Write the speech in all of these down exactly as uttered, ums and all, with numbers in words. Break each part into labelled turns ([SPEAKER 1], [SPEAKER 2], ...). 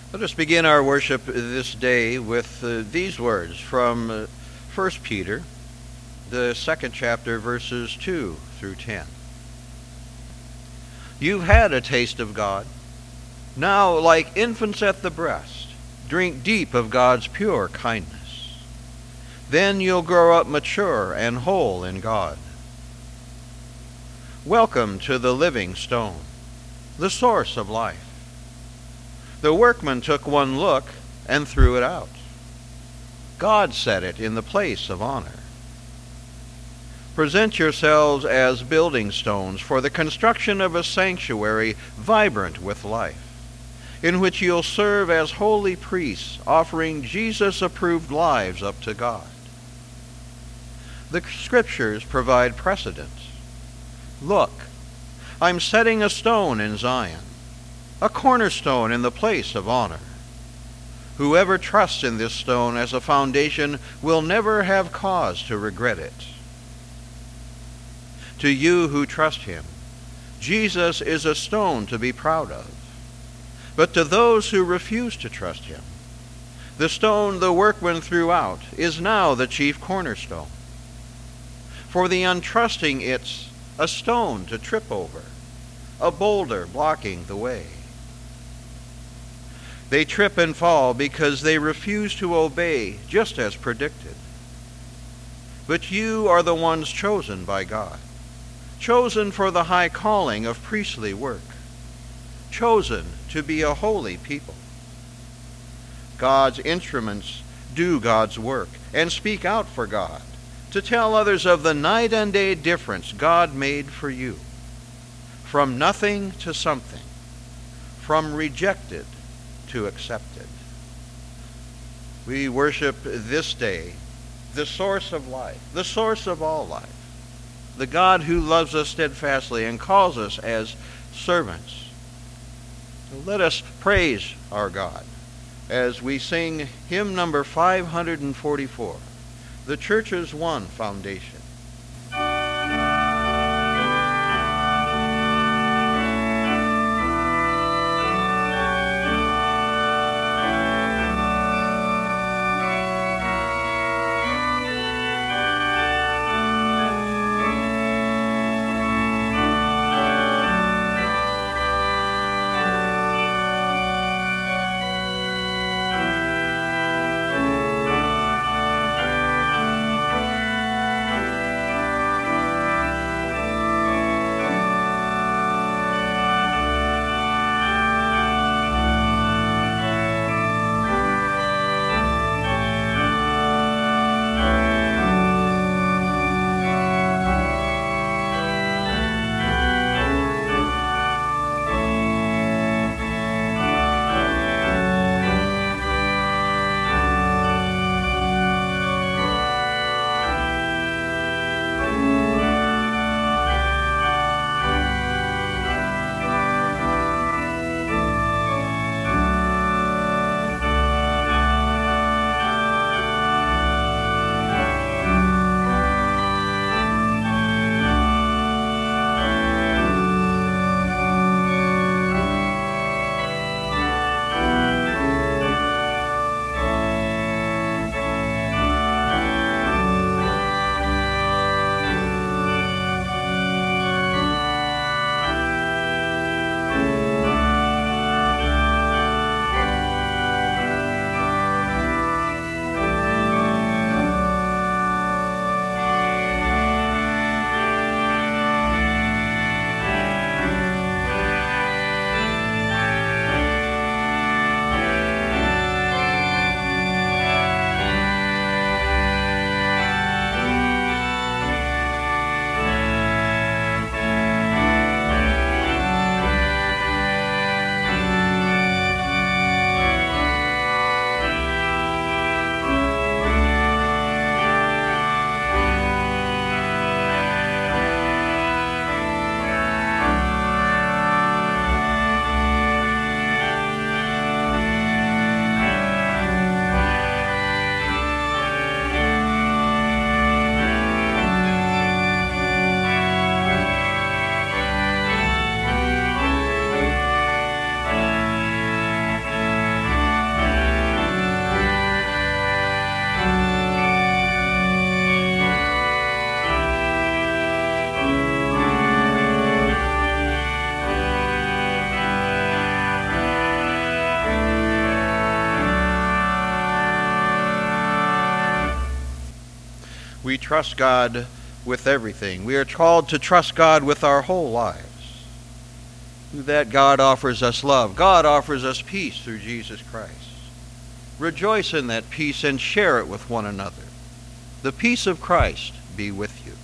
[SPEAKER 1] Let us begin our worship this day with uh, these words from uh, First Peter, the second chapter, verses two through ten. You've had a taste of God. Now, like infants at the breast, drink deep of God's pure kindness. Then you'll grow up mature and whole in God. Welcome to the living stone, the source of life. The workman took one look and threw it out. God set it in the place of honor. Present yourselves as building stones for the construction of a sanctuary vibrant with life, in which you'll serve as holy priests, offering Jesus-approved lives up to God. The Scriptures provide precedent. Look, I'm setting a stone in Zion, a cornerstone in the place of honor. Whoever trusts in this stone as a foundation will never have cause to regret it. To you who trust him, Jesus is a stone to be proud of. But to those who refuse to trust him, the stone the workman threw out is now the chief cornerstone. For the untrusting, it's a stone to trip over, a boulder blocking the way. They trip and fall because they refuse to obey, just as predicted. But you are the ones chosen by God, chosen for the high calling of priestly work, chosen to be a holy people. God's instruments do God's work and speak out for God, to tell others of the night and day difference God made for you. From nothing to something, from rejected to accepted. We worship this day the source of life, the source of all life, the God who loves us steadfastly and calls us as servants. So let us praise our God as we sing hymn number five hundred forty-four, The Church's One Foundation. We trust God with everything. We are called to trust God with our whole lives. Through that, God offers us love. God offers us peace through Jesus Christ. Rejoice in that peace and share it with one another. The peace of Christ be with you.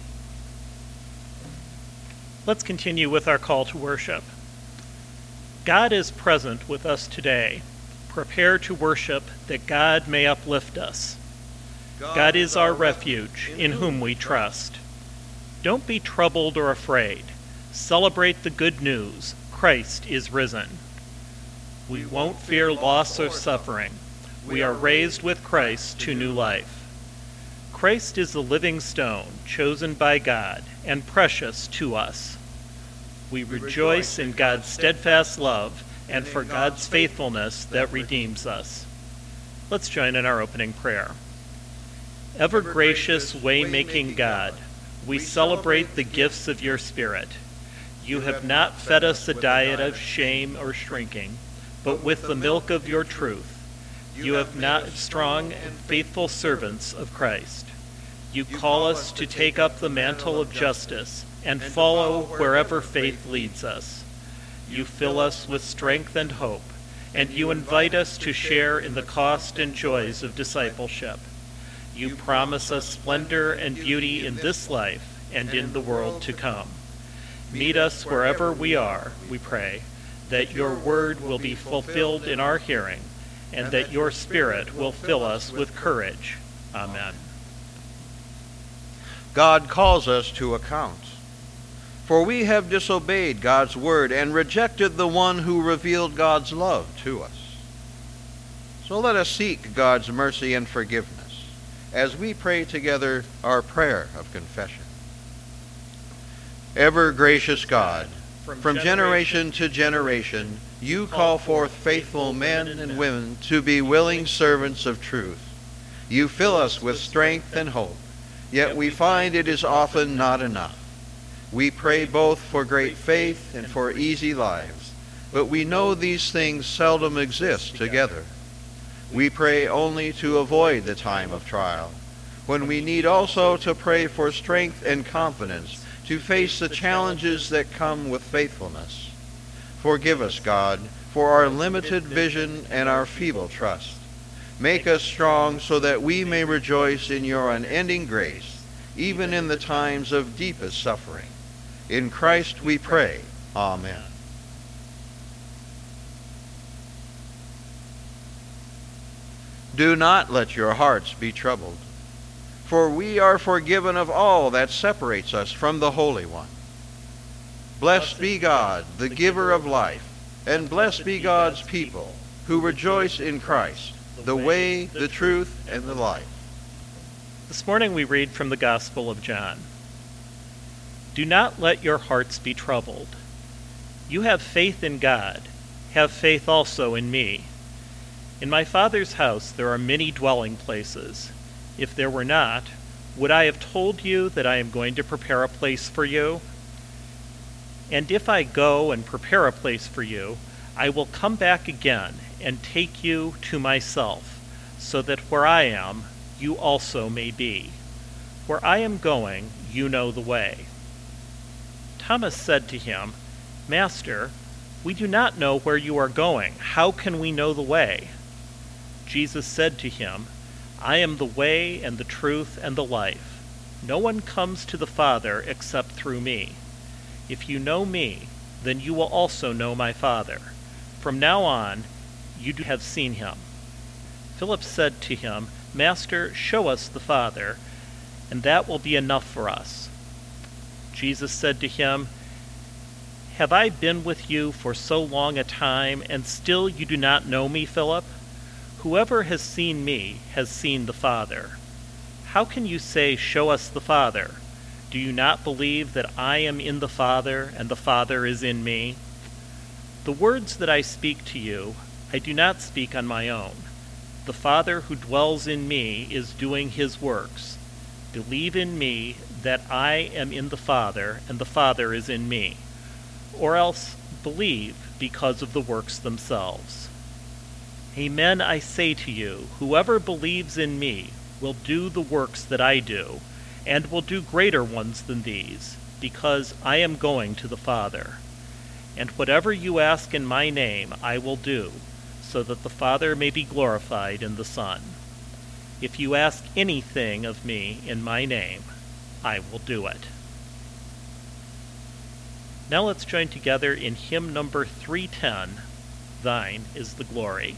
[SPEAKER 2] Let's continue with our call to worship. God is present with us today. Prepare to worship that God may uplift us. God is our refuge, in whom we trust. Don't be troubled or afraid. Celebrate the good news. Christ is risen. We won't fear loss or suffering. We are raised with Christ to new life. Christ is the living stone, chosen by God, and precious to us. We rejoice in God's steadfast love and for God's faithfulness that redeems us. Let's join in our opening prayer. Ever gracious, way-making God, we celebrate the gifts of your Spirit. You have not fed us a diet of shame or shrinking, but with the milk of your truth. You have not strong and faithful servants of Christ. You call us to take up the mantle of justice and follow wherever faith leads us. You fill us with strength and hope, and you invite us to share in the cost and joys of discipleship. You promise us splendor and beauty in this life and in the world to come. Meet us wherever we are, we pray, that your word will be fulfilled in our hearing, and that your Spirit will fill us with courage. Amen.
[SPEAKER 1] God calls us to account. For we have disobeyed God's word and rejected the one who revealed God's love to us. So let us seek God's mercy and forgiveness as we pray together our prayer of confession. Ever gracious God, from generation to generation, you call forth faithful men and women to be willing servants of truth. You fill us with strength and hope, yet we find it is often not enough. We pray both for great faith and for easy lives, but we know these things seldom exist together. We pray only to avoid the time of trial, when we need also to pray for strength and confidence to face the challenges that come with faithfulness. Forgive us, God, for our limited vision and our feeble trust. Make us strong so that we may rejoice in your unending grace, even in the times of deepest suffering. In Christ we pray. Amen. Do not let your hearts be troubled, for we are forgiven of all that separates us from the Holy One. Blessed be God, the giver of life, and blessed be God's people, who rejoice in Christ, the way, the truth, and the life.
[SPEAKER 2] This morning we read from the Gospel of John. Do not let your hearts be troubled. You have faith in God. Have faith also in me. In my Father's house there are many dwelling places. If there were not, would I have told you that I am going to prepare a place for you? And if I go and prepare a place for you, I will come back again and take you to myself, so that where I am, you also may be. Where I am going, you know the way. Thomas said to him, Master, we do not know where you are going. How can we know the way? Jesus said to him, I am the way and the truth and the life. No one comes to the Father except through me. If you know me, then you will also know my Father. From now on, you have seen him. Philip said to him, Master, show us the Father, and that will be enough for us. Jesus said to him, Have I been with you for so long a time, and still you do not know me, Philip? Whoever has seen me has seen the Father. How can you say, Show us the Father? Do you not believe that I am in the Father, and the Father is in me? The words that I speak to you, I do not speak on my own. The Father who dwells in me is doing his works. Believe in me that I am in the Father, and the Father is in me. Or else believe because of the works themselves. Amen, I say to you, whoever believes in me will do the works that I do, and will do greater ones than these, because I am going to the Father. And whatever you ask in my name I will do, so that the Father may be glorified in the Son. If you ask anything of me in my name, I will do it." Now let's join together in hymn number three ten, "Thine is the Glory."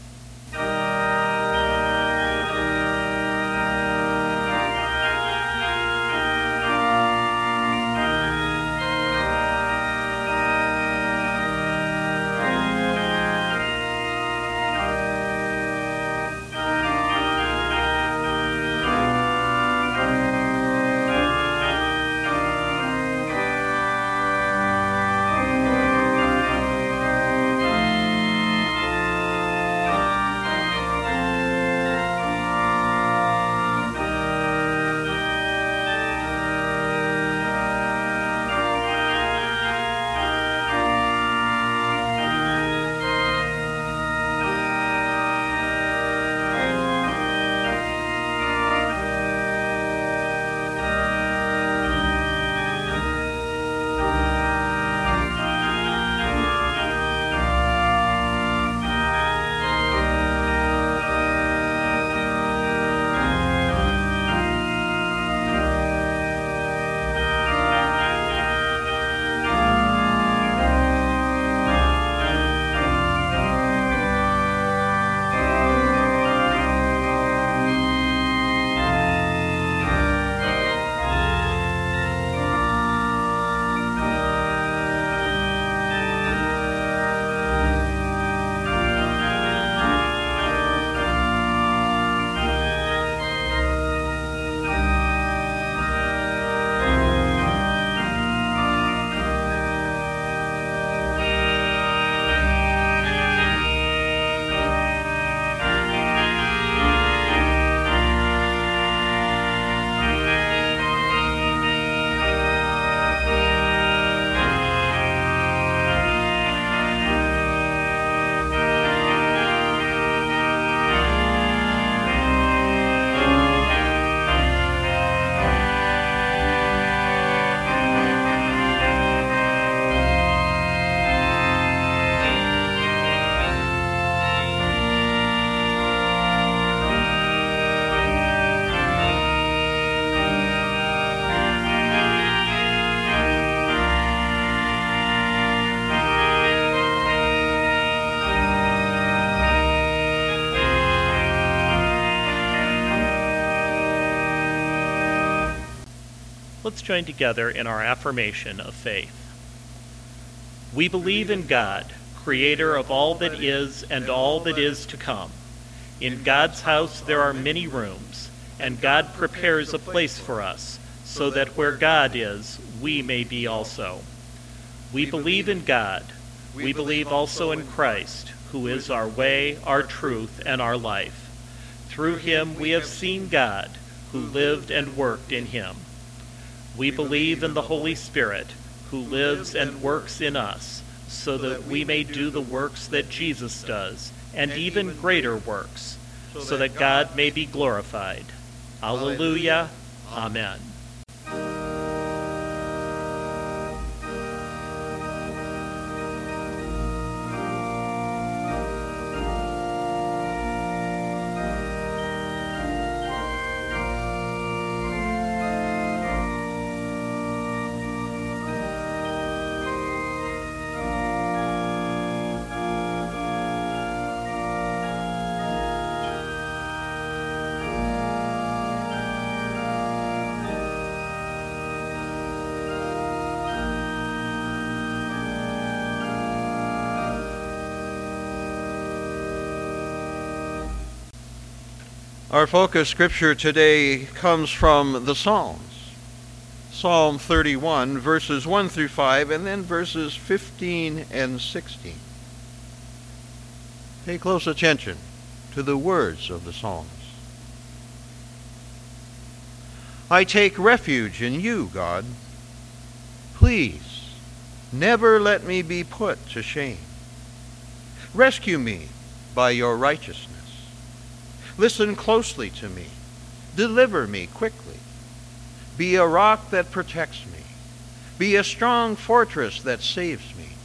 [SPEAKER 2] Let's join together in our affirmation of faith. We believe in God, creator of all that is and all that is to come. In God's house there are many rooms, and God prepares a place for us, so that where God is, we may be also. We believe in God. We believe also in Christ, who is our way, our truth, and our life. Through him we have seen God, who lived and worked in him. We believe in the Holy Spirit, who lives and works in us, so that we may do the works that Jesus does, and even greater works, so that God may be glorified. Alleluia. Amen.
[SPEAKER 1] Our focus scripture today comes from the Psalms. Psalm thirty-one, verses one through five, and then verses fifteen and sixteen. Pay close attention to the words of the Psalms. I take refuge in you, God. Please, never let me be put to shame. Rescue me by your righteousness. Listen closely to me. Deliver me quickly. Be a rock that protects me. Be a strong fortress that saves me.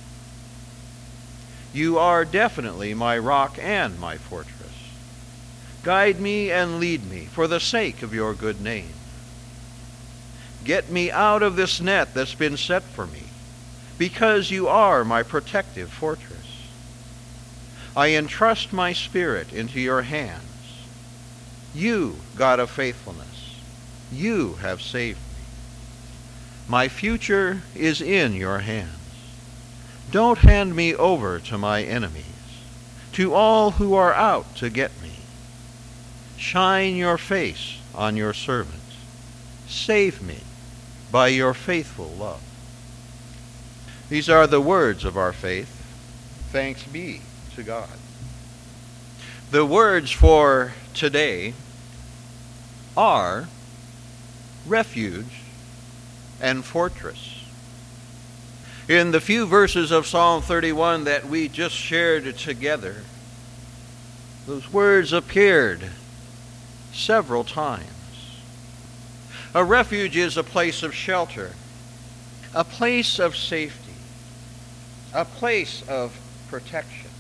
[SPEAKER 1] You are definitely my rock and my fortress. Guide me and lead me for the sake of your good name. Get me out of this net that's been set for me, because you are my protective fortress. I entrust my spirit into your hands. You, God of faithfulness, you have saved me. My future is in your hands. Don't hand me over to my enemies, to all who are out to get me. Shine your face on your servant. Save me by your faithful love. These are the words of our faith. Thanks be to God. The words for today are refuge and fortress. In the few verses of Psalm thirty-one that we just shared together, those words appeared several times. A refuge is a place of shelter, a place of safety, a place of protection.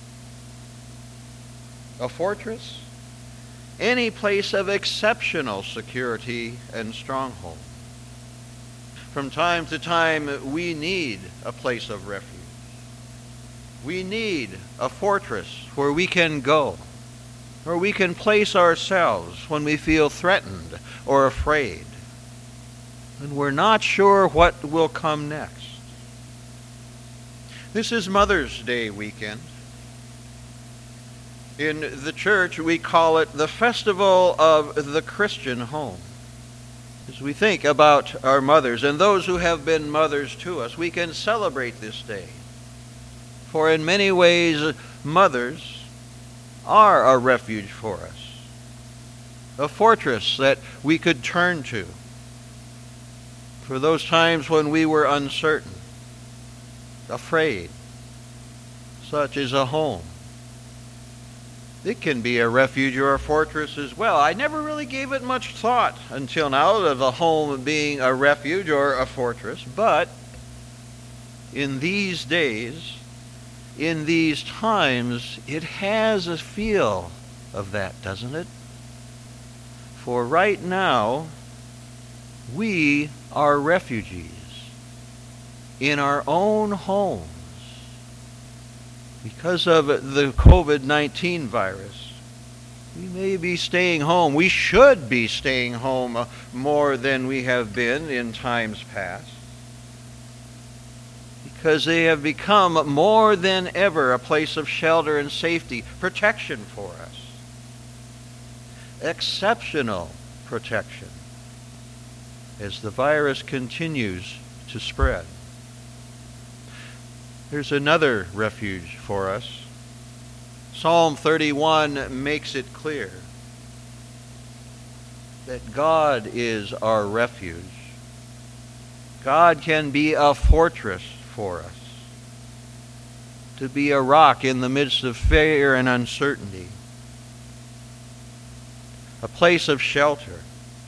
[SPEAKER 1] A fortress, any place of exceptional security and stronghold. From time to time, we need a place of refuge. We need a fortress where we can go, where we can place ourselves when we feel threatened or afraid, and we're not sure what will come next. This is Mother's Day weekend. In the church, we call it the Festival of the Christian Home. As we think about our mothers and those who have been mothers to us, we can celebrate this day. For in many ways, mothers are a refuge for us, a fortress that we could turn to for those times when we were uncertain, afraid, such as a home. It can be a refuge or a fortress as well. I never really gave it much thought until now of a home being a refuge or a fortress, but in these days, in these times, it has a feel of that, doesn't it? For right now, we are refugees in our own homes. Because of the covid nineteen virus, we may be staying home. We should be staying home more than we have been in times past, because they have become more than ever a place of shelter and safety, protection for us. Exceptional protection as the virus continues to spread. There's another refuge for us. Psalm thirty-one makes it clear that God is our refuge. God can be a fortress for us, to be a rock in the midst of fear and uncertainty, a place of shelter.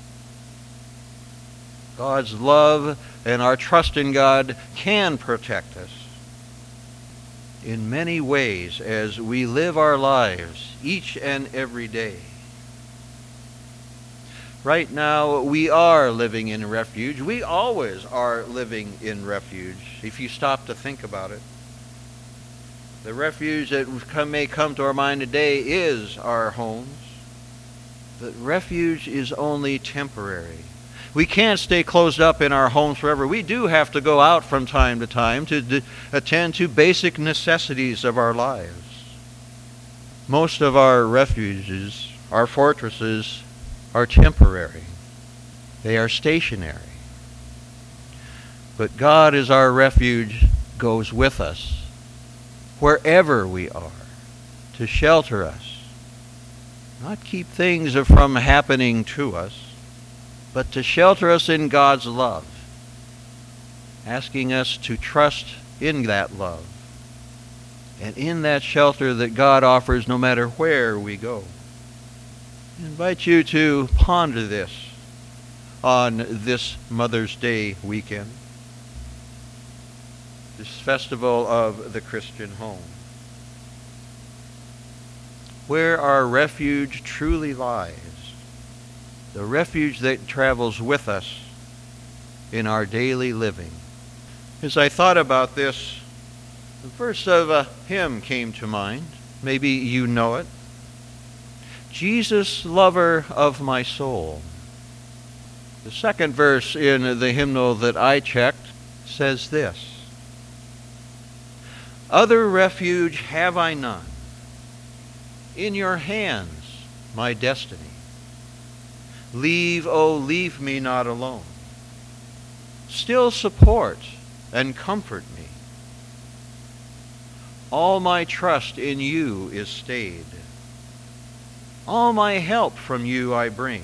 [SPEAKER 1] God's love and our trust in God can protect us in many ways as we live our lives each and every day. Right now, we are living in refuge. We always are living in refuge, if you stop to think about it. The refuge that come, may come to our mind today is our homes. But refuge is only temporary. We can't stay closed up in our homes forever. We do have to go out from time to time to d- attend to basic necessities of our lives. Most of our refuges, our fortresses, are temporary. They are stationary. But God is our refuge, goes with us wherever we are to shelter us, not keep things from happening to us, but to shelter us in God's love, asking us to trust in that love and in that shelter that God offers no matter where we go. I invite you to ponder this on this Mother's Day weekend, this festival of the Christian home, where our refuge truly lies, the refuge that travels with us in our daily living. As I thought about this, the verse of a hymn came to mind. Maybe you know it. Jesus, lover of my soul. The second verse in the hymnal that I checked says this: other refuge have I none. In your hands my destiny. Leave, oh, leave me not alone. Still support and comfort me. All my trust in you is stayed. All my help from you I bring.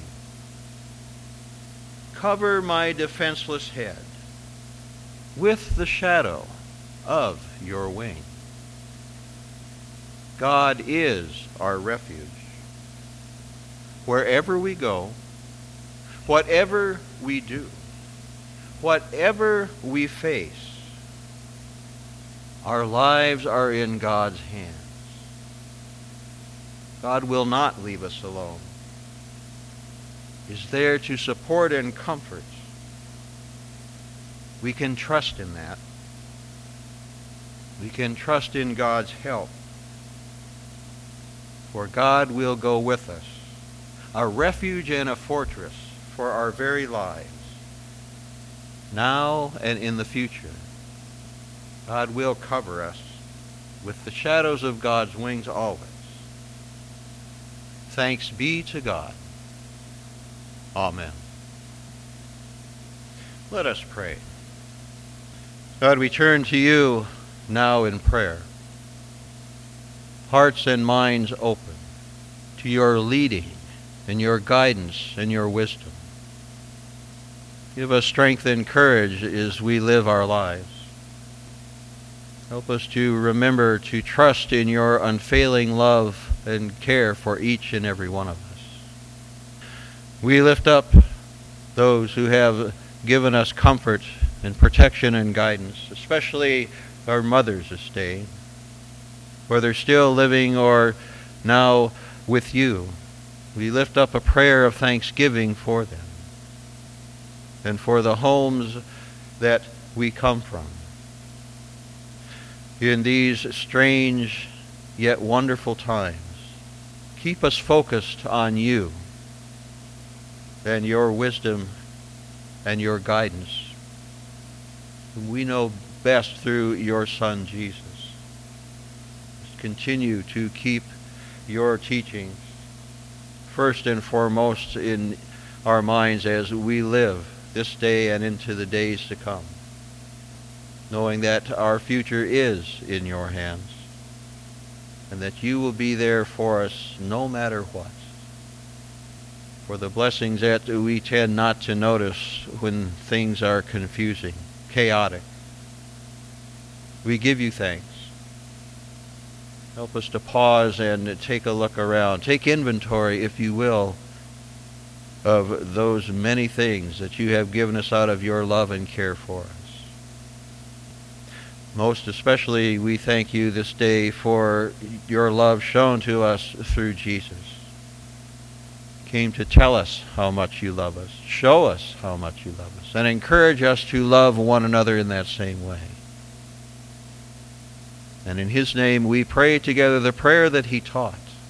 [SPEAKER 1] Cover my defenseless head with the shadow of your wing. God is our refuge. Wherever we go, whatever we do, whatever we face, our lives are in God's hands. God will not leave us alone. He is there to support and comfort. We can trust in that. We can trust in God's help. For God will go with us, a refuge and a fortress for our very lives, now and in the future. God will cover us with the shadows of God's wings always. Thanks be to God. Amen. Let us pray. God, we turn to you now in prayer. Hearts and minds open to your leading and your guidance and your wisdom. Give us strength and courage as we live our lives. Help us to remember to trust in your unfailing love and care for each and every one of us. We lift up those who have given us comfort and protection and guidance, especially our mothers this day, whether still living or now with you. We lift up a prayer of thanksgiving for them and for the homes that we come from. In these strange yet wonderful times, keep us focused on you and your wisdom and your guidance. We know best through your Son, Jesus. Continue to keep your teachings first and foremost in our minds as we live this day and into the days to come, knowing that our future is in your hands and that you will be there for us no matter what. For the blessings that we tend not to notice when things are confusing, chaotic, we give you thanks. Help us to pause and take a look around. Take inventory, if you will, of those many things that you have given us out of your love and care for us. Most especially, we thank you this day for your love shown to us through Jesus. He came to tell us how much you love us, show us how much you love us, and encourage us to love one another in that same way. And in his name we pray together the prayer that he taught.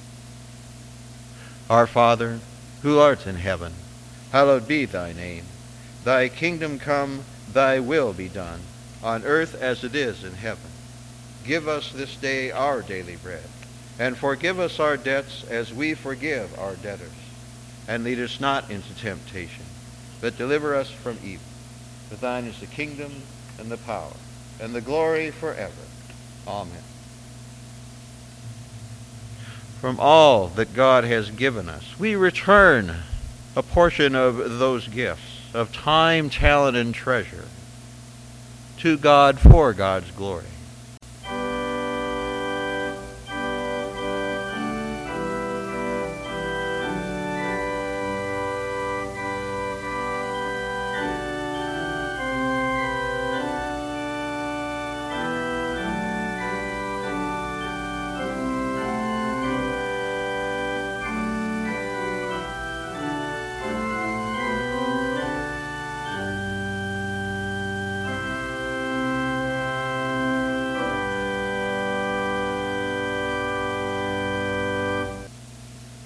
[SPEAKER 1] Our Father, who art in heaven, hallowed be thy name. Thy kingdom come, thy will be done, on earth as it is in heaven. Give us this day our daily bread, and forgive us our debts as we forgive our debtors. And lead us not into temptation, but deliver us from evil. For thine is the kingdom, and the power, and the glory forever. Amen. From all that God has given us, we return a portion of those gifts of time, talent, and treasure to God for God's glory.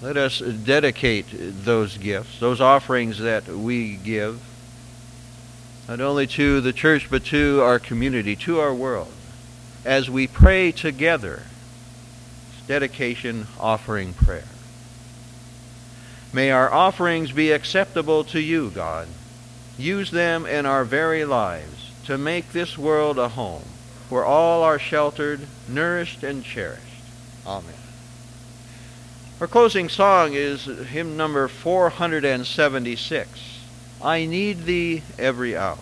[SPEAKER 1] Let us dedicate those gifts, those offerings that we give, not only to the church, but to our community, to our world, as we pray together. Dedication, offering, prayer. May our offerings be acceptable to you, God. Use them in our very lives to make this world a home where all are sheltered, nourished, and cherished. Amen. Our closing song is hymn number four hundred seventy-six, I Need Thee Every Hour.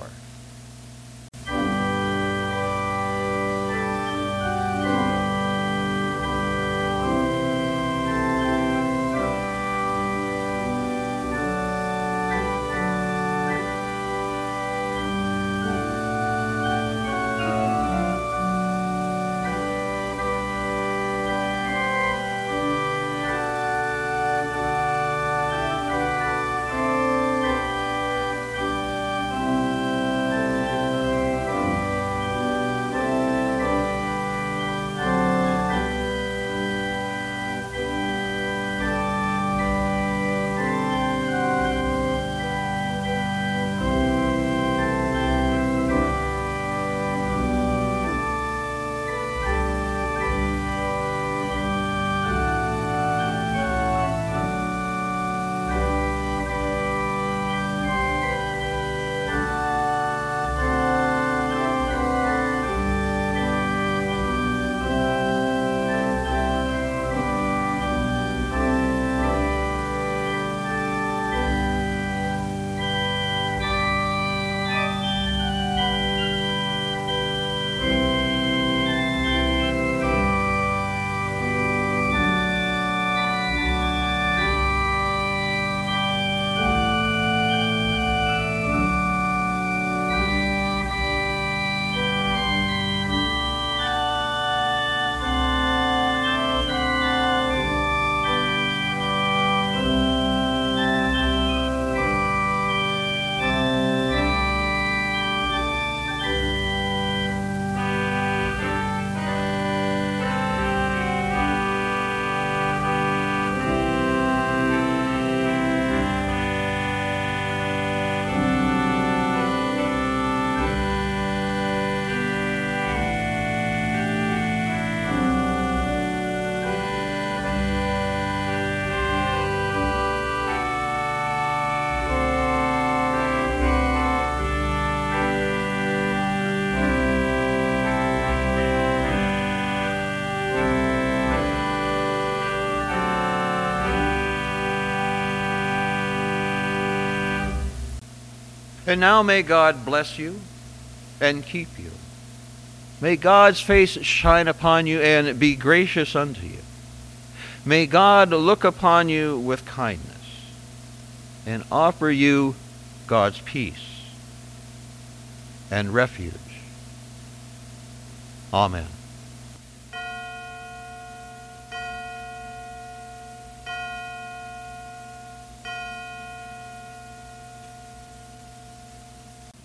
[SPEAKER 1] And now may God bless you and keep you. May God's face shine upon you and be gracious unto you. May God look upon you with kindness and offer you God's peace and refuge. Amen.